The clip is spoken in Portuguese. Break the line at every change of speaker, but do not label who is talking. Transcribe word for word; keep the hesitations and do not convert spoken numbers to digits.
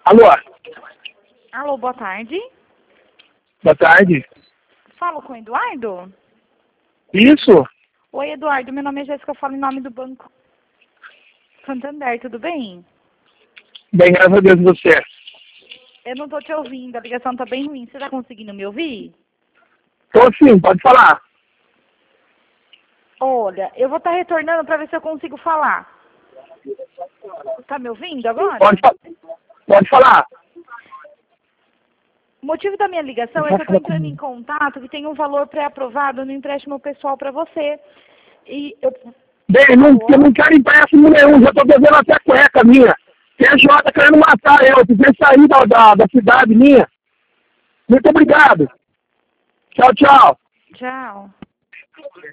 Alô?
Alô, boa tarde.
Boa tarde.
Falo com o Eduardo?
Isso?
Oi, Eduardo. Meu nome é Jéssica, eu falo em nome do Banco Santander, tudo bem?
Bem, graças a Deus, e você?
Eu não tô te ouvindo, a ligação tá bem ruim. Você tá conseguindo me ouvir?
Tô sim, pode falar.
Olha, eu vou estar retornando para ver se eu consigo falar. Tá me ouvindo agora?
Pode, fa- pode falar.
O motivo da minha ligação é que eu estou entrando em contato que tem um valor pré-aprovado no empréstimo pessoal para você. E eu...
Bem, não, eu não quero empréstimo nenhum, já tô devendo até cueca minha. T J tá querendo matar eu, precisei sair da, da, da cidade minha. Muito obrigado. Tchau, tchau.
Tchau.